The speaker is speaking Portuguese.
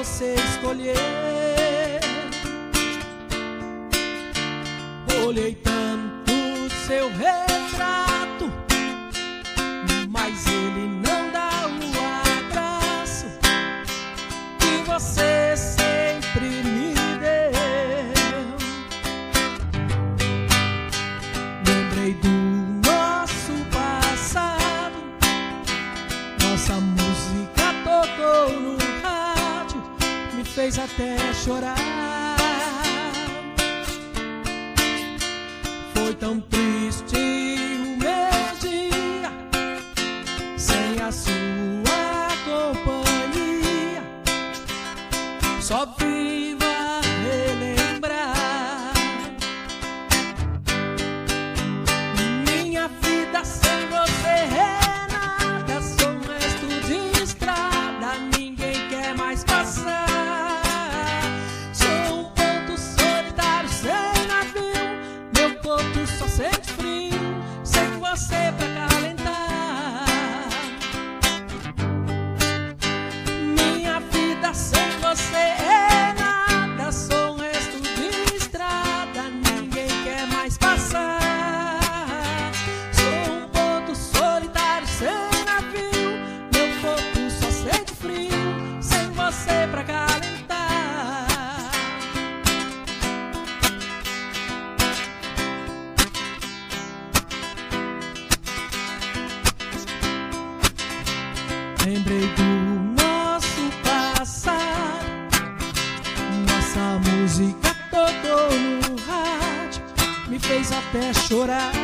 você escolher. Olhei tanto seu retrato, mas ele não dá o abraço que você sempre me deu. Lembrei do nosso passado, nossa música tocou no rádio, me fez até chorar. Foi tão triste o meu dia sem a sua companhia, só vivo a relembrar. Minha vida sem você é nada, sou um resto de estrada, ninguém quer mais passar. Sou um ponto solitário sem navio, meu corpo só sente frio sem você pra calentar. Minha vida sem você é nada, sou um resto de estrada, ninguém quer mais passar. Sou um ponto solitário sem navio, meu corpo só sente frio sem você pra calentar. Lembrei do nosso passado, nossa música tocou no rádio, me fez até chorar.